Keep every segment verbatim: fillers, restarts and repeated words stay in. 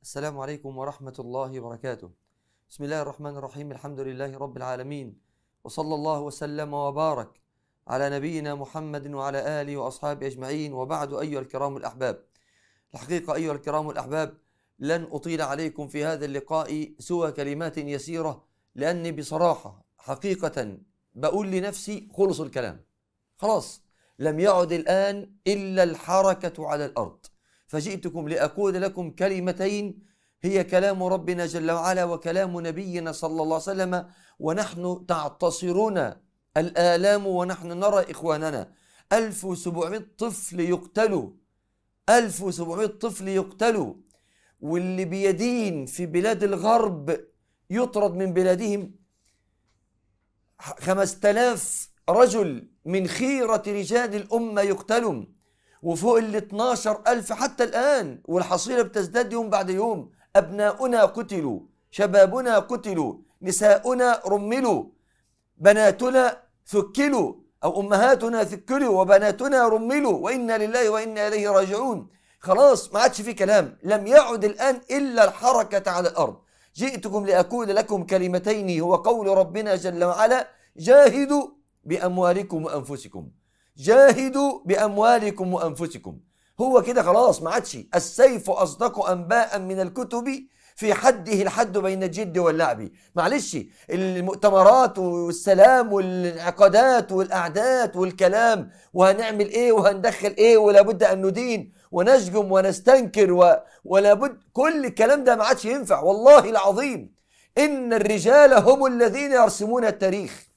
السلام عليكم ورحمة الله وبركاته. بسم الله الرحمن الرحيم. الحمد لله رب العالمين، وصلى الله وسلم وبارك على نبينا محمد وعلى آله وأصحابه أجمعين، وبعد. أيها الكرام الأحباب، الحقيقة أيها الكرام الأحباب لن أطيل عليكم في هذا اللقاء سوى كلمات يسيرة، لأني بصراحة حقيقة بقول لنفسي خلص الكلام، خلاص لم يعد الآن إلا الحركة على الأرض، فجئتكم لأقول لكم كلمتين هي كلام ربنا جل وعلا وكلام نبينا صلى الله عليه وسلم، ونحن تعتصرنا الآلام ونحن نرى إخواننا ألف وسبعمائة طفل يقتلوا، ألف وسبعمائة طفل يقتلوا، واللي بيدين في بلاد الغرب يطرد من بلادهم، خمسة آلاف رجل من خيرة رجال الأمة يقتلون، وفوق ال اثني عشر ألف حتى الآن، والحصيلة بتزداد يوم بعد يوم. أبناؤنا قتلوا، شبابنا قتلوا، نساؤنا رملوا، بناتنا ثكلوا أو أمهاتنا ثكلوا وبناتنا رملوا، وإنا لله وإنا إليه راجعون. خلاص ما عادش في كلام، لم يعد الآن إلا الحركة على الأرض. جئتكم لأقول لكم كلمتين هو قول ربنا جل وعلا: جاهدوا بأموالكم وأنفسكم، جاهدوا بأموالكم وأنفسكم. هو كده خلاص، ما عادش. السيف أصدق أنباء من الكتب، في حده الحد بين الجد واللعب. معلش، المؤتمرات والسلام والانعقادات والأعداد والكلام وهنعمل إيه وهندخل إيه ولابد أن ندين ونشجم ونستنكر و... ولابد، كل الكلام ده ما عادش ينفع. والله العظيم إن الرجال هم الذين يرسمون التاريخ،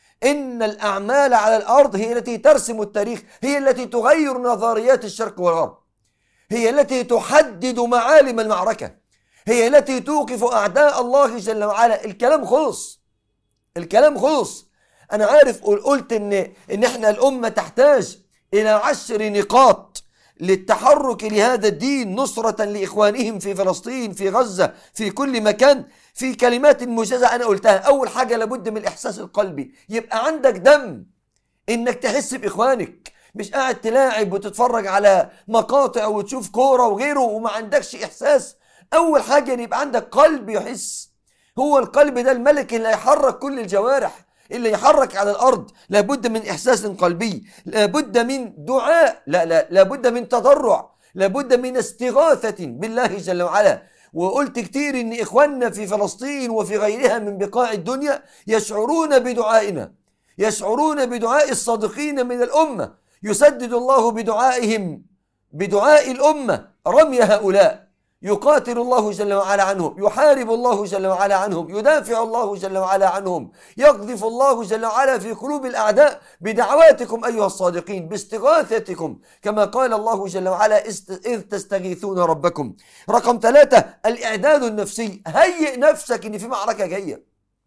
إن الأعمال على الأرض هي التي ترسم التاريخ، هي التي تغير نظريات الشرق والغرب، هي التي تحدد معالم المعركة، هي التي توقف أعداء الله جل وعلا. الكلام خلص، الكلام خلص. أنا عارف قلت إن إن إحنا الأمة تحتاج إلى عشر نقاط للتحرك لهذا الدين، نصرة لإخوانهم في فلسطين، في غزة، في كل مكان. في كلمات موجزة أنا قلتها. أول حاجة لابد من الإحساس القلبي، يبقى عندك دم إنك تحس بإخوانك، مش قاعد تلاعب وتتفرج على مقاطع وتشوف كورة وغيره وما عندكش إحساس. أول حاجة إن يبقى عندك قلب يحس. هو القلب ده الملك اللي يحرك كل الجوارح، اللي يحرك على الأرض. لابد من إحساس قلبي، لابد من دعاء، لا لا لابد من تضرع، لابد من استغاثة بالله جل وعلا. وقلت كتير إن إخواننا في فلسطين وفي غيرها من بقاع الدنيا يشعرون بدعائنا، يشعرون بدعاء الصادقين من الأمة. يسدد الله بدعائهم، بدعاء الأمة، رمي هؤلاء. يقاتل الله جل وعلا عنهم، يحارب الله جل وعلا عنهم، يدافع الله جل وعلا عنهم، يقذف الله جل وعلا في قلوب الأعداء بدعواتكم أيها الصادقين، باستغاثتكم، كما قال الله جل وعلا: إذ تستغيثون ربكم. رقم ثلاثة، الإعداد النفسي. هيئ نفسك إن في معركة جاية.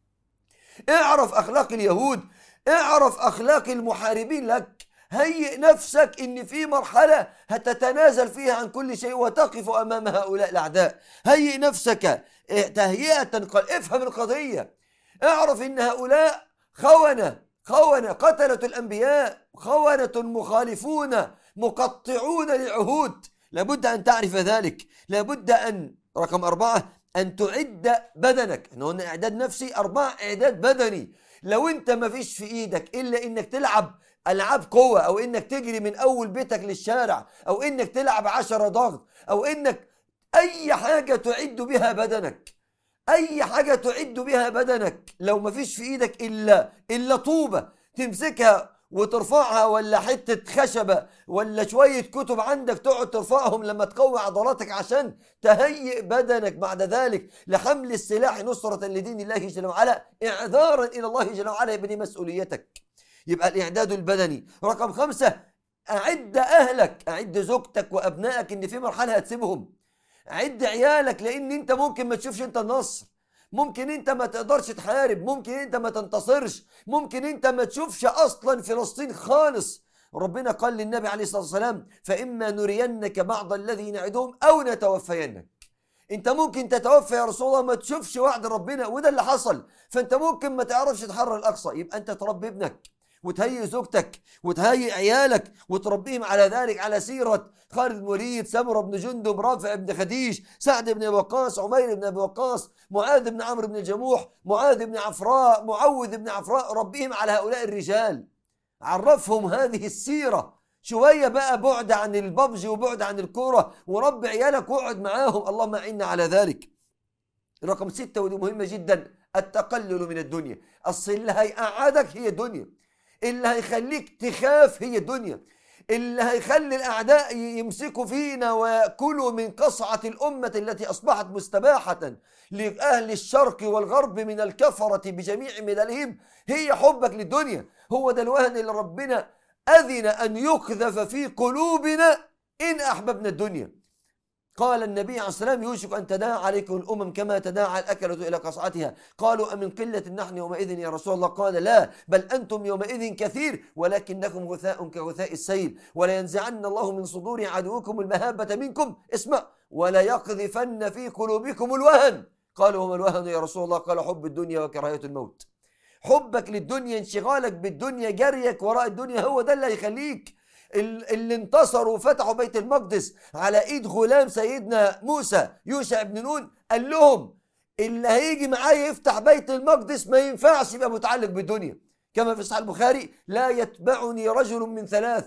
اعرف أخلاق اليهود، اعرف أخلاق المحاربين لك. هيئ نفسك إن في مرحلة هتتنازل فيها عن كل شيء وتقف أمام هؤلاء الأعداء. هيئ نفسك تهيئة، افهم القضية. اعرف إن هؤلاء خونة، خونة قتلة الأنبياء، خونة مخالفون مقطعون للعهود. لابد أن تعرف ذلك. لابد أن، رقم أربعة، أن تعد بدنك. احنا قلنا إعداد نفسي، أربعة إعداد بدني. لو أنت ما فيش في إيدك إلا إنك تلعب ألعاب قوة، أو إنك تجري من أول بيتك للشارع، أو إنك تلعب عشرة ضغط، أو إنك أي حاجة تعد بها بدنك، أي حاجة تعد بها بدنك، لو ما فيش في إيدك إلا إلا طوبة تمسكها وترفعها، ولا حتة خشبة، ولا شوية كتب عندك تقعد ترفعهم لما تقوي عضلاتك عشان تهيئ بدنك بعد ذلك لحمل السلاح نصرة لدين الله جل وعلا، إعذارا إلى الله جل وعلا بمسؤوليتك. يبقى الإعداد البدني. رقم خمسة، أعد أهلك، أعد زوجتك وأبنائك إن في مرحلة هتسيبهم. أعد عيالك، لأن أنت ممكن ما تشوفش أنت النصر، ممكن أنت ما تقدرش تحارب، ممكن أنت ما تنتصرش، ممكن أنت ما تشوفش أصلا فلسطين خالص. ربنا قال للنبي عليه الصلاة والسلام: فإما نرينك بعض الذي نعدهم أو نتوفينك. انت ممكن تتوفى يا رسول الله ما تشوفش وعد ربنا، وده اللي حصل. فانت ممكن ما تعرفش تحرر الأقصى. يبقى انت تربي ابنك وتهيئ زوجتك وتهيئ عيالك وتربيهم على ذلك، على سيرة خالد بن الوليد، سمرة بن جندب، رافع بن خديج، سعد بن وقاص، عمير بن أبي وقاص، معاذ بن عمرو بن الجموح، معاذ بن عفراء، معوذ بن عفراء. ربيهم على هؤلاء الرجال، عرفهم هذه السيرة. شوية بقى بعد عن الببج وبعد عن الكورة، وربي عيالك واقعد معاهم. اللهم أعنا على ذلك. رقم ستة، ودي مهمة جدا، التقلل من الدنيا. أصل اللي هيقعدك هي دنيا، اللي هيخليك تخاف هي دنيا، اللي هيخلي الأعداء يمسكوا فينا ويأكلوا من قصعة الأمة التي أصبحت مستباحة لأهل الشرق والغرب من الكفرة بجميع مللهم، هي حبك للدنيا. هو ده الوهن اللي ربنا أذن أن يقذف في قلوبنا إن أحببنا الدنيا. قال النبي عليه الصلاة والسلام: يوشك أن تداعى عليكم الأمم كما تداعى الأكلة إلى قصعتها. قالوا: أمن قلة نحن يومئذ يا رسول الله؟ قال: لا، بل أنتم يومئذ كثير ولكنكم غثاء كغثاء السيل، ولينزعن الله من صدور عدوكم المهابة منكم، اسمع، ولا يقذفن في قلوبكم الوهن. قالوا: وما الوهن يا رسول الله؟ قال: حب الدنيا وكراهية الموت. حبك للدنيا، انشغالك بالدنيا، جريك وراء الدنيا، هو ده اللي هيخليك. اللي انتصروا وفتحوا بيت المقدس على ايد غلام سيدنا موسى يوشع بن نون، قال لهم: اللي هيجي معايا يفتح بيت المقدس ما ينفعش يبقى متعلق بالدنيا. كما في صحيح البخاري: لا يتبعني رجل من ثلاث: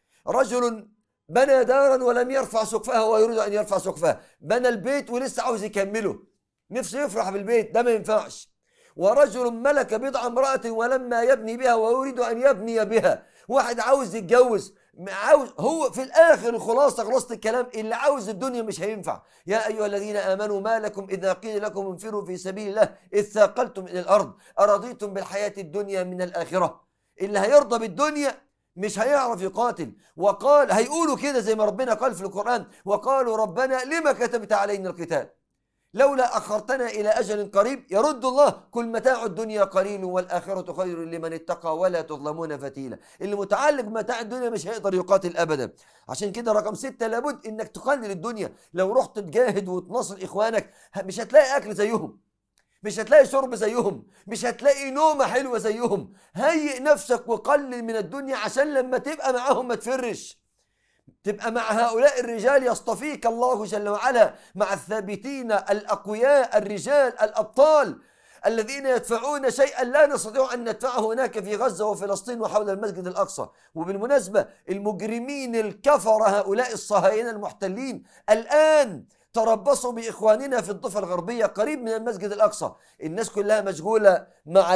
رجل بنى دارا ولم يرفع سقفها ويريد ان يرفع سقفها، بنى البيت ولسه عاوز يكمله، نفسه يفرح بالبيت، ده ما ينفعش. ورجل ملك بضع امرأة ولما يبني بها ويريد ان يبني بها، واحد عاوز يتجوز، عاوز هو في الاخر. الخلاصه خلاصه الكلام، اللي عاوز الدنيا مش هينفع. يا ايها الذين امنوا ما لكم اذا قيل لكم انفروا في سبيل الله اذ ثاقلتم الى الارض ارضيتم بالحياه الدنيا من الاخره. اللي هيرضى بالدنيا مش هيعرف يقاتل. وقال، هيقولوا كده زي ما ربنا قال في القران: وقالوا ربنا لما كتبت علينا القتال لولا أخرتنا إلى أجل قريب. يرد الله: كل متاع الدنيا قليل والآخرة خير لمن اتقى ولا تظلمون فتيلا. اللي متعلق بمتاع الدنيا مش هيقدر يقاتل أبدا. عشان كده رقم ستة، لابد إنك تقلل الدنيا. لو رحت تجاهد وتنصر إخوانك مش هتلاقي أكل زيهم، مش هتلاقي شرب زيهم، مش هتلاقي نومة حلوة زيهم. هيئ نفسك وقلل من الدنيا عشان لما تبقى معاهم ما تفرش، تبقى مع هؤلاء الرجال يصطفيك الله جل وعلا، مع الثابتين الأقوياء الرجال الأبطال الذين يدفعون شيئا لا نستطيع أن ندفعه هناك في غزة وفلسطين وحول المسجد الأقصى. وبالمناسبة المجرمين الكفر هؤلاء الصهاينة المحتلين الآن تربصوا بإخواننا في الضفة الغربية قريب من المسجد الأقصى. الناس كلها مشغولة مع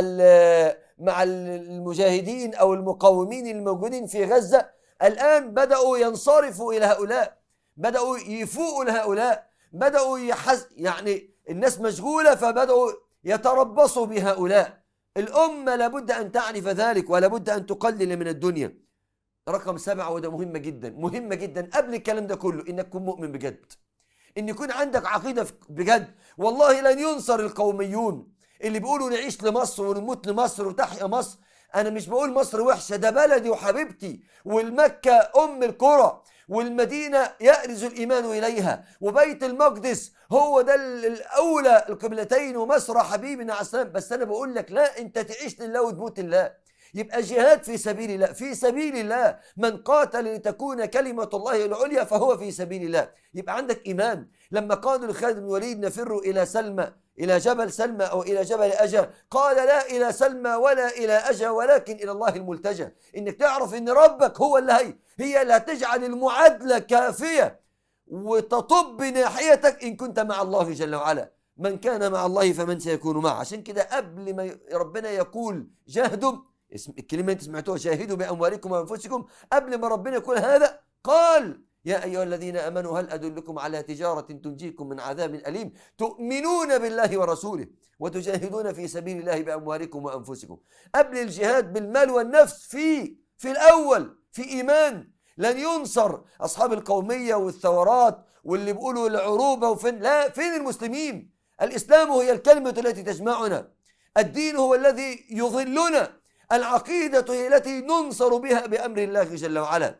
مع المجاهدين أو المقاومين الموجودين في غزة. الآن بدأوا ينصرفوا إلى هؤلاء، بدأوا يفوقوا لهؤلاء، بدأوا يحز يعني الناس مشغولة فبدأوا يتربصوا بهؤلاء. الأمة لابد أن تعرف ذلك ولابد أن تقلل من الدنيا. رقم سبعة، وده مهمة جدا مهمة جدا قبل الكلام ده كله، إنك تكون مؤمن بجد، إن يكون عندك عقيدة بجد. والله لن ينصر القوميون اللي بيقولوا نعيش لمصر ونموت لمصر وتحيا مصر. أنا مش بقول مصر وحشة، ده بلدي وحبيبتي، والمكة أم القرى، والمدينة يأرز الإيمان إليها، وبيت المقدس هو ده الأولى القبلتين، ومصر حبيبنا عليه السلام. بس أنا بقول لك لا، أنت تعيش لله وتموت لله. يبقى جهاد في سبيل الله، في سبيل الله. من قاتل لتكون كلمة الله العليا فهو في سبيل الله. يبقى عندك إيمان. لما قالوا لخالد بن الوليد: نفر إلى سلمى، إلى جبل سلمى أو إلى جبل أجا، قال: لا إلى سلمى ولا إلى أجا ولكن إلى الله الملتجى. إنك تعرف إن ربك هو اللي هي هي اللي هتجعل المعادلة كافية وتطب ناحيتك إن كنت مع الله جل وعلا. من كان مع الله فمن سيكون معه. عشان كده قبل ما ربنا يقول جاهدوا، الكلمة انت سمعتوها، شاهدوا بأموالكم وأنفسكم، قبل ما ربنا يقول هذا قال: يا أيها الذين آمنوا هل أدلكم على تجارة تنجيكم من عذاب أليم تؤمنون بالله ورسوله وتجاهدون في سبيل الله بأموالكم وأنفسكم. قبل الجهاد بالمال والنفس في في الأول في إيمان. لن ينصر أصحاب القومية والثورات واللي بيقولوا العروبة وفين، لا، فين المسلمين؟ الإسلام هي الكلمة التي تجمعنا، الدين هو الذي يظلنا، العقيدة هي التي ننصر بها بأمر الله جل وعلا،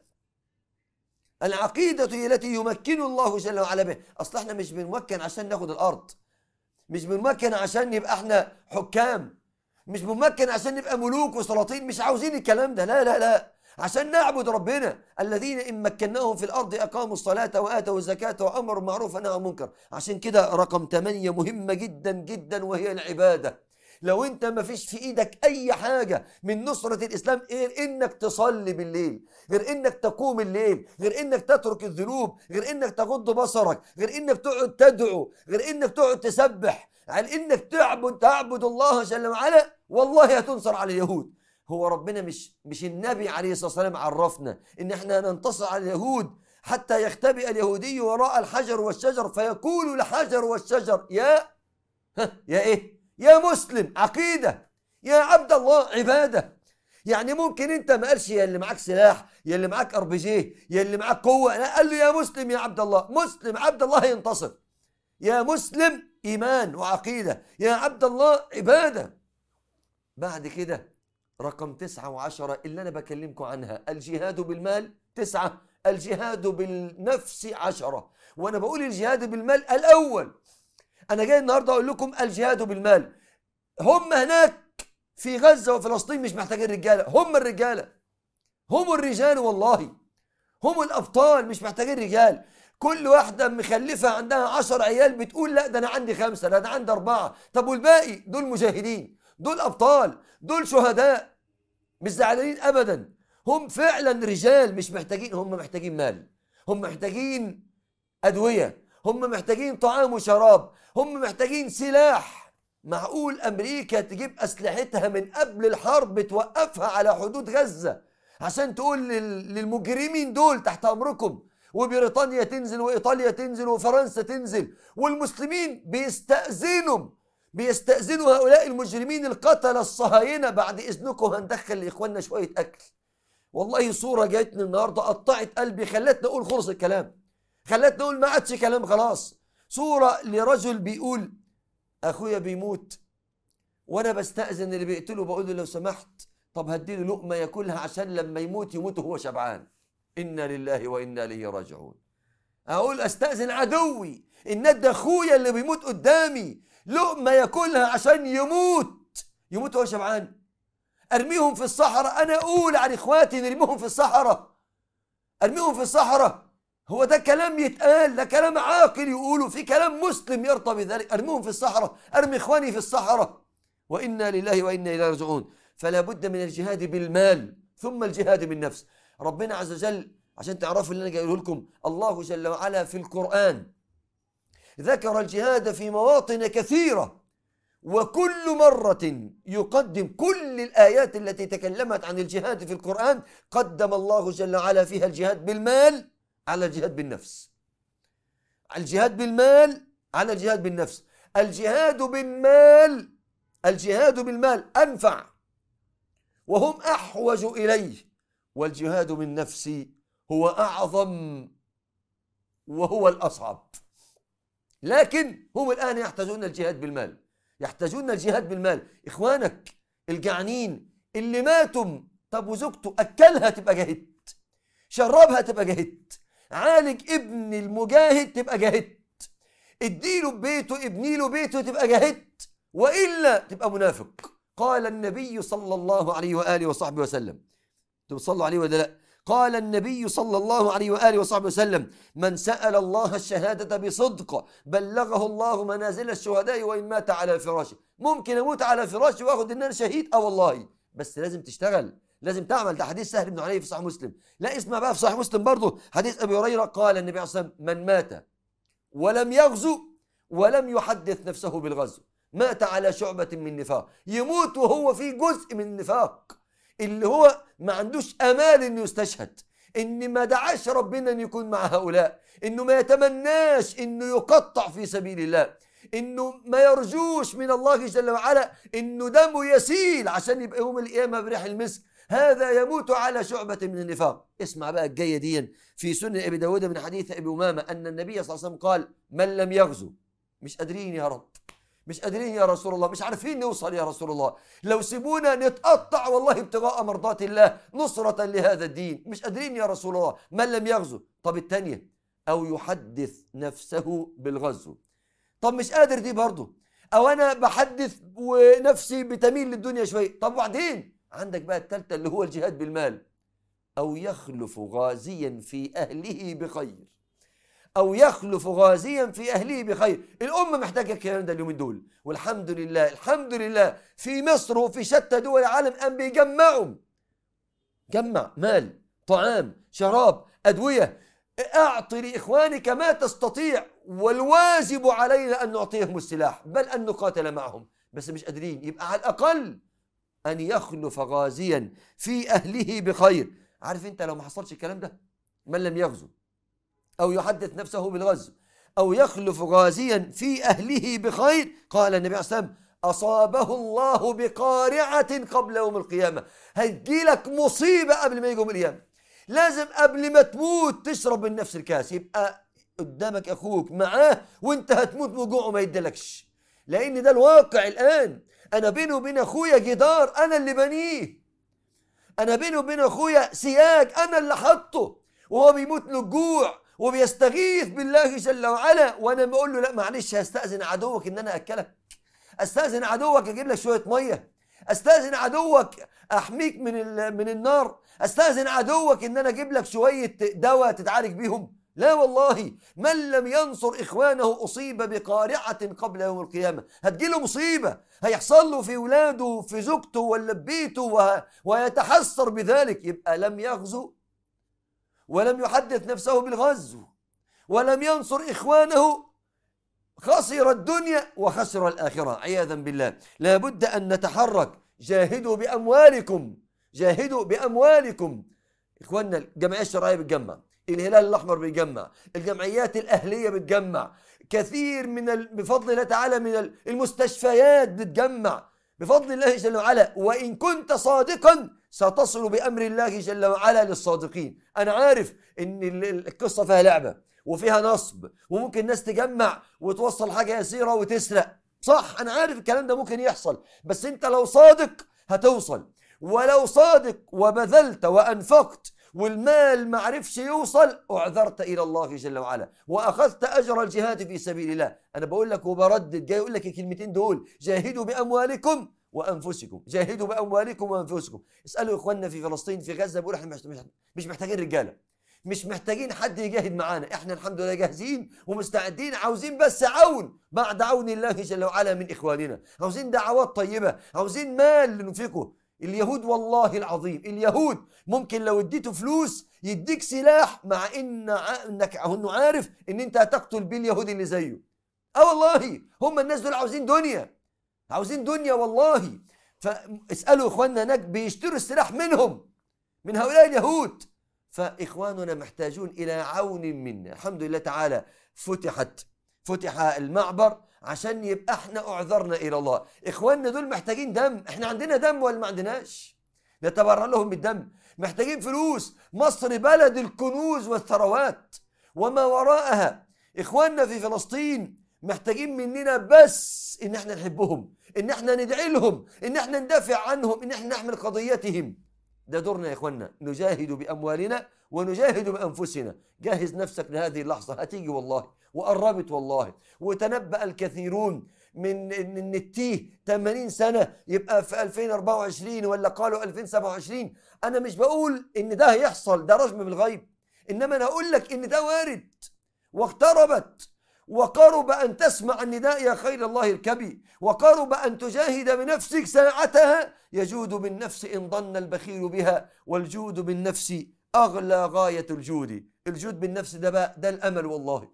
العقيدة هي التي يمكن الله جل وعلا به. أصل احنا مش بنمكن عشان ناخد الأرض، مش بنمكن عشان يبقى احنا حكام، مش ممكن عشان نبقى ملوك وسلاطين، مش عاوزين الكلام ده، لا لا لا، عشان نعبد ربنا. الذين إن مكناهم في الأرض أقاموا الصلاة وآتوا الزكاة وأمروا بالمعروف ونهوا عن المنكر. عشان كده رقم ثمانية مهمة جدا جدا، وهي العبادة. لو انت ما فيش في ايدك اي حاجة من نصرة الاسلام غير انك تصلي بالليل، غير انك تقوم الليل، غير انك تترك الذنوب، غير انك تغض بصرك، غير انك تقعد تدعو، غير انك تقعد تسبح، على انك تعبد تعبد الله جل وعلا، والله هتنصر على اليهود. هو ربنا مش مش النبي عليه الصلاة والسلام عرفنا ان احنا ننتصر على اليهود حتى يختبئ اليهودي وراء الحجر والشجر فيقول الحجر والشجر يا ها يا ايه يا مسلم عقيدة، يا عبد الله عبادة. يعني ممكن انت ما قالش يا اللي معاك سلاح، يا اللي معاك ار بي جي، يا اللي معاك قوة، لا، قال له يا مسلم يا عبد الله. مسلم عبد الله ينتصر. يا مسلم ايمان وعقيدة، يا عبد الله عبادة. بعد كده رقم تسعة وعشرة اللي انا بكلمكم عنها، الجهاد بالمال. تسعة الجهاد بالنفس. عشرة وانا بقول الجهاد بالمال الاول، أنا جاي النهاردة أقول لكم الجهاد بالمال. هم هناك في غزة وفلسطين مش محتاجين رجالة، هم الرجالة، هم الرجال والله، هم الأبطال، مش محتاجين رجال. كل واحدة مخلفة عندها عشر عيال بتقول لا ده أنا عندي خمسة، لا ده عندي أربعة. طب والباقي دول مجاهدين، دول أبطال، دول شهداء، مش زعلانين أبدا. هم فعلا رجال، مش محتاجين، هم محتاجين مال، هم محتاجين أدوية، هم محتاجين طعام وشراب، هم محتاجين سلاح. معقول أمريكا تجيب أسلحتها من قبل الحرب توقفها على حدود غزة عشان تقول للمجرمين دول تحت أمركم، وبريطانيا تنزل وإيطاليا تنزل وفرنسا تنزل، والمسلمين بيستأذنوا بيستأذنوا هؤلاء المجرمين القتلة الصهاينة بعد إذنكم هندخل لإخواننا شوية أكل. والله صورة جاتني النهاردة قطعت قلبي، خلتني أقول خلص الكلام، خلتني أقول ما عادش كلام خلاص. صورة لرجل بيقول أخويا بيموت وأنا بستأذن اللي بيقتله بقول له لو سمحت طب هديله لقمة ياكلها عشان لما يموت يموت وهو شبعان. إنا لله وإنا إليه راجعون. أقول أستأذن عدوي إن أدى أخويا اللي بيموت قدامي لقمة ياكلها عشان يموت يموت وهو شبعان. أرميهم في الصحراء، أنا أقول عن إخواتي نرميهم في الصحراء، أرميهم في الصحراء. هو ده كلام يتقال؟ ده كلام عاقل يقوله؟ في كلام مسلم يرضى بذلك؟ أرميهم في الصحراء، أرمي إخواني في الصحراء. وإنا لله وإنا إليه راجعون. فلا بد من الجهاد بالمال ثم الجهاد بالنفس. ربنا عز وجل عشان تعرفوا اللي أنا جاي أقوله لكم، الله جل وعلا في القرآن ذكر الجهاد في مواطن كثيرة، وكل مرة يقدم كل الآيات التي تكلمت عن الجهاد في القرآن قدم الله جل وعلا فيها الجهاد بالمال على الجهاد بالنفس. الجهاد بالمال على الجهاد بالنفس. الجهاد بالمال الجهاد بالمال أنفع وهم أحوج إليه، والجهاد بالنفس هو أعظم وهو الأصعب. لكن هم الآن يحتاجون الجهاد بالمال، يحتاجون الجهاد بالمال. إخوانك الجعانين اللي ماتوا، طب وزوجته أكلها تبقى جاهدت، شربها تبقى جاهدت، عالج ابن المجاهد تبقى جاهدت، اديله بيته ابني له بيته تبقى جاهدت، وإلا تبقى منافق. قال النبي صلى الله عليه وآله وصحبه وسلم، تصلوا عليه ولا لا؟ قال النبي صلى الله عليه وآله وصحبه وسلم: من سأل الله الشهادة بصدق بلغه الله منازل الشهداء وإن مات على فراشه. ممكن أموت على فراشي وأخذ إن أنا شهيد، أه والله، بس لازم تشتغل، لازم تعمل. ده حديث سهل بن حنيفة في صحيح مسلم. لا اسمع بقى في صحيح مسلم برضه حديث أبي هريرة، قال النبي عليه الصلاة والسلام: من مات ولم يغزو ولم يحدث نفسه بالغزو مات على شعبة من نفاق. يموت وهو في جزء من النفاق، اللي هو ما عندوش امال انه يستشهد، ان ما دعاش ربنا ان يكون مع هؤلاء، انه ما يتمناش انه يقطع في سبيل الله، انه ما يرجوش من الله جل وعلا انه دمه يسيل عشان يبقى يوم القيامه بريح المسك. هذا يموت على شعبة من النفاق. اسمع بقى الجايه دي في سنن ابي داود من حديث ابي امامه ان النبي صلى الله عليه وسلم قال: من لم يغزو، مش قادرين يا رب، مش قادرين يا رسول الله، مش عارفين نوصل يا رسول الله، لو سيبونا نتقطع والله ابتغاء مرضات الله نصرة لهذا الدين، مش قادرين يا رسول الله. من لم يغزو. طب الثانية: أو يحدث نفسه بالغزو. طب مش قادر دي برضه، أو أنا بحدث ونفسي بتميل للدنيا شوية. طب وبعدين عندك بقى الثالثة اللي هو الجهاد بالمال. أو يخلف غازيا في أهله بخير، أو يخلف غازيا في أهله بخير. الأمة محتاجة الكلام ده اليومين دول، والحمد لله الحمد لله في مصر وفي شتى دول العالم أن بيجمعوا، جمع مال، طعام، شراب، أدوية. أعطي لإخوانك ما تستطيع، والواجب علينا أن نعطيهم السلاح، بل أن نقاتل معهم، بس مش قادرين. يبقى على الأقل أن يخلف غازيا في أهله بخير. عارف أنت لو ما حصلش الكلام ده، من لم يغزو أو يحدث نفسه بالغزو أو يخلف غازيا في أهله بخير، قال النبي عليه الصلاة والسلام أصابه الله بقارعة قبل يوم القيامة. هتجيلك مصيبة قبل ما يجي يوم القيامة، لازم قبل ما تموت تشرب من نفس الكاس. يبقى قدامك أخوك معاه وانت هتموت من جوع وما يدلكش، لأن ده الواقع الآن. أنا بيني وبين أخويا جدار أنا اللي بنيه، أنا بيني وبين أخويا سياج أنا اللي حطه، وهو بيموت من الجوع وبيستغيث بالله جل وعلا، وأنا بقول له لا معلش هستأذن عدوك إن أنا أكلك، أستأذن عدوك أجيب لك شوية مية، أستأذن عدوك أحميك من من النار، أستأذن عدوك إن أنا أجيب لك شوية دواء تتعالج بيهم. لا والله، من لم ينصر إخوانه أصيب بقارعة قبل يوم القيامة. هتجيله مصيبة، هيحصل له في ولاده في زوجته ولا ببيته ويتحسر بذلك. يبقى لم يغزو ولم يحدث نفسه بالغزو ولم ينصر إخوانه، خسر الدنيا وخسر الآخرة عياذا بالله. لابد أن نتحرك. جاهدوا بأموالكم، جاهدوا بأموالكم. إخواننا الجمعية الشرعية بتجمع، الهلال الأحمر بيجمع، الجمعيات الأهلية بتجمع، كثير من ال... بفضل الله تعالى من المستشفيات بتجمع بفضل الله جل وعلا. وإن كنت صادقا ستصل بأمر الله جل وعلا للصادقين. أنا عارف إن القصة فيها لعبة وفيها نصب، وممكن الناس تجمع وتوصل حاجة يسيرة وتسرق، صح، أنا عارف الكلام ده ممكن يحصل، بس أنت لو صادق هتوصل. ولو صادق وبذلت وأنفقت والمال ما عرفش يوصل، أعذرت إلى الله جل وعلا وأخذت أجر الجهاد في سبيل الله. أنا بقول لك وبردد، جاي أقول لك الكلمتين دول: جاهدوا بأموالكم وأنفسكم، جاهدوا بأموالكم وأنفسكم. اسألوا إخواننا في فلسطين في غزة، بيقولوا إحنا مش محتاجين رجالة، مش محتاجين حد يجاهد معانا، إحنا الحمد لله جاهزين ومستعدين، عاوزين بس عون بعد عون الله جل وعلا من إخواننا، عاوزين دعوات طيبة، عاوزين مال ننفقه. اليهود والله العظيم، اليهود ممكن لو اديته فلوس يديك سلاح، مع إن انك انه عارف ان انت هتقتل بيه اليهودي اللي زيه. اه والله هم الناس دول عاوزين دنيا، عاوزين دنيا والله. فاسألوا اخواننا هناك بيشتروا السلاح منهم، من هؤلاء اليهود. فاخواننا محتاجون الى عون منا. الحمد لله تعالى فتحت فتح المعبر عشان يبقى احنا اعذرنا الى الله. اخواننا دول محتاجين دم، احنا عندنا دم ولا ما عندناش؟ نتبرع لهم بالدم. محتاجين فلوس، مصر بلد الكنوز والثروات وما وراءها. اخواننا في فلسطين محتاجين مننا بس ان احنا نحبهم، ان احنا ندعي لهم، ان احنا ندافع عنهم، ان احنا نحمل قضيتهم. ده دورنا يا اخواننا، نجاهد باموالنا ونجاهد بانفسنا. جهز نفسك لهذه اللحظه، هتيجي والله وقربت والله. وتنبأ الكثيرون من ان التيه ثمانين سنة يبقى في ألفين وأربعة وعشرين ولا قالوا ألفين وسبعة وعشرين. انا مش بقول ان ده هيحصل، ده رجم بالغيب، انما انا اقول لك ان ده وارد واقتربت، وقرب ان تسمع النداء يا خير الله الكبي، وقرب ان تجاهد بنفسك ساعتها. يجود بالنفس ان ظن البخيل بها، والجود بالنفس اغلى غاية الجود. الجود بالنفس ده بقى ده الامل والله.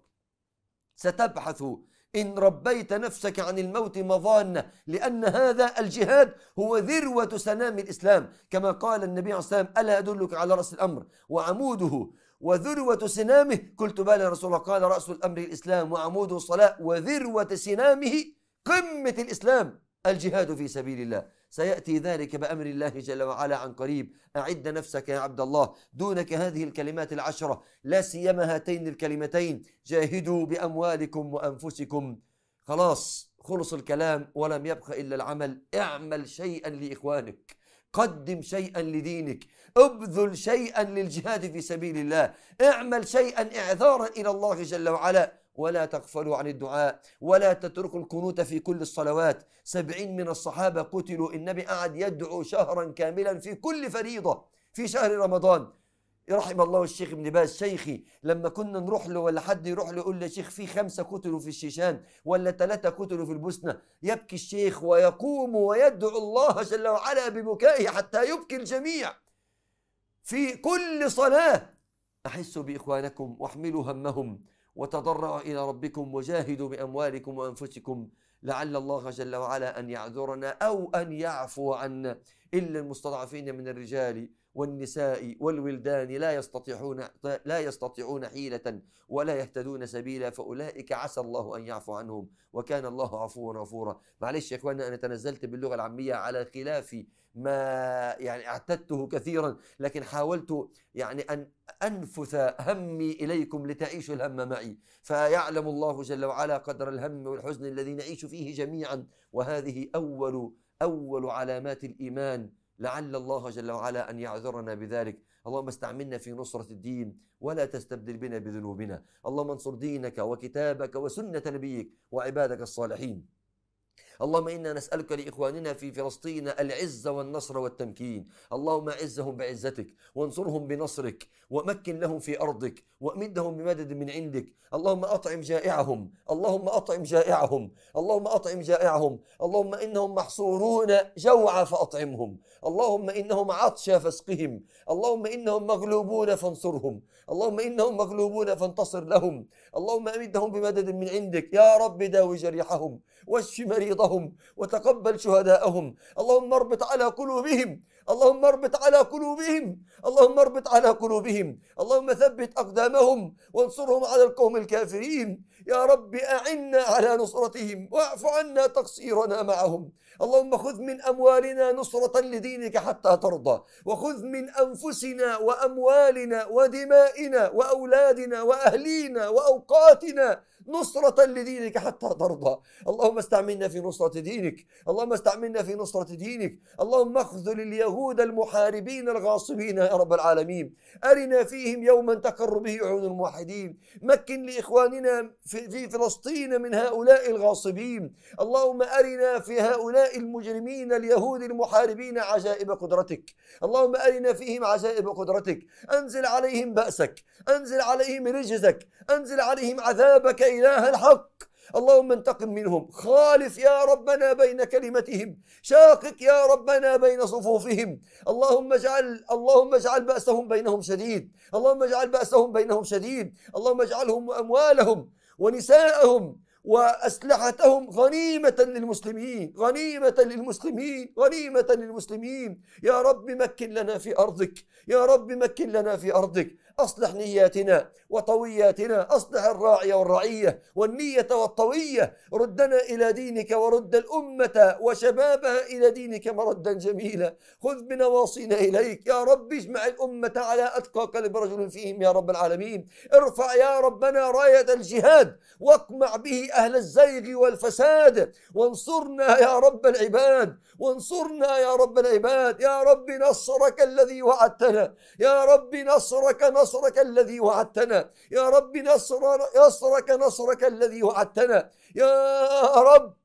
ستبحث إن ربيت نفسك عن الموت مظانة، لأن هذا الجهاد هو ذروة سنام الإسلام، كما قال النبي عليه الصلاة والسلام: ألا أدلك على رأس الأمر وعموده وذروة سنامه؟ قلت بلى يا رسول الله. قال: رأس الأمر الإسلام وعموده الصلاة وذروة سنامه قمة الإسلام الجهاد في سبيل الله. سيأتي ذلك بأمر الله جل وعلا عن قريب. أعد نفسك يا عبد الله، دونك هذه الكلمات العشرة، لا سيما هاتين الكلمتين: جاهدوا بأموالكم وأنفسكم. خلاص خلص الكلام ولم يبق إلا العمل. اعمل شيئا لإخوانك، قدم شيئا لدينك، ابذل شيئا للجهاد في سبيل الله، اعمل شيئا إعذارا إلى الله جل وعلا، ولا تغفلوا عن الدعاء، ولا تتركوا القنوت في كل الصلوات. سبعين من الصحابة قتلوا، النبي قعد يدعو شهرا كاملا في كل فريضة في شهر رمضان. رحم الله الشيخ ابن باز شيخي، لما كنا نروح له ولا حد يروح له يقول له: يا شيخ في خمسة قتلوا في الشيشان ولا ثلاثة قتلوا في البوسنة، يبكي الشيخ ويقوم ويدعو الله جل وعلا ببكائه حتى يبكي الجميع في كل صلاة. أحسوا بإخوانكم واحملوا همهم وتضرعوا إلى ربكم وجاهدوا بأموالكم وأنفسكم لعل الله جل وعلا أن يعذرنا أو أن يعفو عنا. إلا المستضعفين من الرجال والنساء والولدان لا يستطيعون لا يستطيعون حيلة ولا يهتدون سبيلا، فأولئك عسى الله أن يعفو عنهم وكان الله عفوا غفورا. معلش يا إخواننا، أنا تنزلت باللغة العامية على خلاف ما يعني اعتدته كثيرا، لكن حاولت يعني أن أنفث همي إليكم لتعيشوا الهم معي، فيعلم الله جل وعلا قدر الهم والحزن الذي نعيش فيه جميعا، وهذه أول أول علامات الإيمان، لعل الله جل وعلا أن يعذرنا بذلك. اللهم استعملنا في نصرة الدين ولا تستبدل بنا بذنوبنا. اللهم انصر دينك وكتابك وسنة نبيك وعبادك الصالحين. اللهم إنا نسألك لإخواننا في فلسطين العزة والنصر والتمكين. اللهم أعزهم بعزتك وانصرهم بنصرك ومكن لهم في أرضك وأمدهم بمدد من عندك. اللهم أطعم جائعهم، اللهم أطعم جائعهم، اللهم أطعم جائعهم. اللهم إنهم محصورون جوعا فأطعمهم، اللهم إنهم عطشا فاسقهم، اللهم إنهم مغلوبون فانصرهم، اللهم إنهم مغلوبون فانتصر لهم. اللهم أمدهم بمدد من عندك. يا رب داوي جريحهم واشف مريضهم وتقبل شهداءهم. اللهم اربط على قلوبهم، اللهم اربط على قلوبهم، اللهم اربط على قلوبهم. اللهم ثبت أقدامهم وانصرهم على القوم الكافرين. يا رب أعنا على نصرتهم واعف عنا تقصيرنا معهم. اللهم خذ من أموالنا نصرة لدينك حتى ترضى، وخذ من أنفسنا وأموالنا ودمائنا وأولادنا وأهلينا وأوقاتنا نصرة لدينك حتى ترضى. اللهم استعملنا في نصرة دينك، اللهم استعملنا في نصرة دينك. اللهم اخذل اليهود المحاربين الغاصبين يا رب العالمين. أرنا فيهم يوما تقر به عيون الموحدين. مكن لإخواننا في, في فلسطين من هؤلاء الغاصبين. اللهم أرنا في هؤلاء المجرمين اليهود المحاربين عجائب قدرتك. اللهم أرنا فيهم عجائب قدرتك. أنزل عليهم بأسك، أنزل عليهم رجزك، أنزل عليهم عذابك إله الحق. اللهم انتقم منهم، خالف يا ربنا بين كلمتهم، شاقق يا ربنا بين صفوفهم. اللهم اجعل اللهم اجعل بأسهم بينهم شديد، اللهم اجعل بأسهم بينهم شديد. اللهم اجعلهم وأموالهم ونساءهم وأسلحتهم غنيمة للمسلمين، غنيمة للمسلمين، غنيمة للمسلمين. يا رب مكن لنا في أرضك، يا رب مكن لنا في أرضك. أصلح نياتنا وطوياتنا، أصلح الراعي والرعية والنية والطوية. ردنا إلى دينك ورد الأمة وشبابها إلى دينك مردا جميلا. خذ بنواصينا إليك يا رب. اجمع الأمة على أتقى قلب رجل فيهم يا رب العالمين. ارفع يا ربنا راية الجهاد واقمع به أهل الزيغ والفساد، وانصرنا يا رب العباد، وانصرنا يا رب العباد. يا رب نصرك الذي وعدتنا، يا رب نصرك نصرك الذي وعدتنا، يا رب نصر نصرك نصرك الذي وعدتنا. يا رب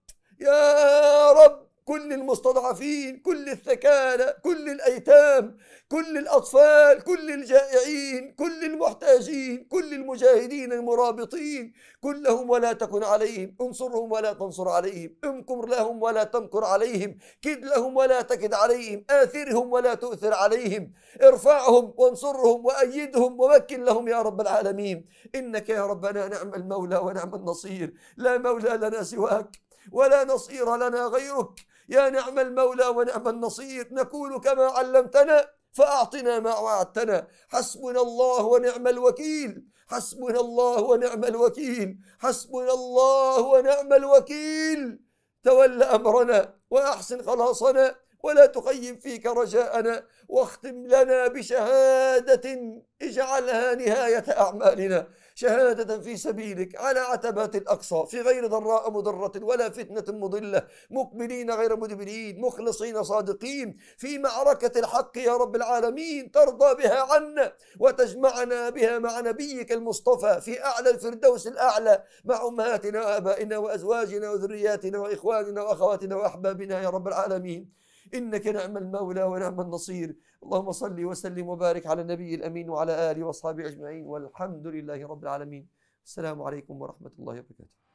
يا رب كل المستضعفين، كل الثكالى، كل الأيتام، كل الأطفال، كل الجائعين، كل المحتاجين، كل المجاهدين المرابطين، كلهم ولا تكن عليهم. انصرهم ولا تنصر عليهم، امكر لهم ولا تمكر عليهم، كد لهم ولا تكد عليهم، آثرهم ولا تؤثر عليهم. ارفعهم وانصرهم وأيدهم ومكن لهم يا رب العالمين. إنك يا ربنا نعم المولى ونعم النصير، لا مولى لنا سواك ولا نصير لنا غيرك. يا نعم المولى ونعم النصير. نقول كما علمتنا فأعطنا ما وعدتنا. حسبنا الله ونعم الوكيل، حسبنا الله ونعم الوكيل، حسبنا الله ونعم الوكيل. تول أمرنا وأحسن خلاصنا ولا تخيب فيك رجاءنا، واختم لنا بشهادة اجعلها نهاية أعمالنا، شهادة في سبيلك على عتبات الأقصى في غير ضراء مضرة ولا فتنة مضلة، مقبلين غير مدبرين، مخلصين صادقين في معركة الحق يا رب العالمين، ترضى بها عنا وتجمعنا بها مع نبيك المصطفى في أعلى الفردوس الأعلى مع أمهاتنا وآبائنا وأزواجنا وذرياتنا وإخواننا وأخواتنا وأحبابنا يا رب العالمين. إنك نعم المولى ونعم النصير. اللهم صل وسلم وبارك على النبي الأمين وعلى آله وأصحابه أجمعين، والحمد لله رب العالمين. السلام عليكم ورحمة الله وبركاته.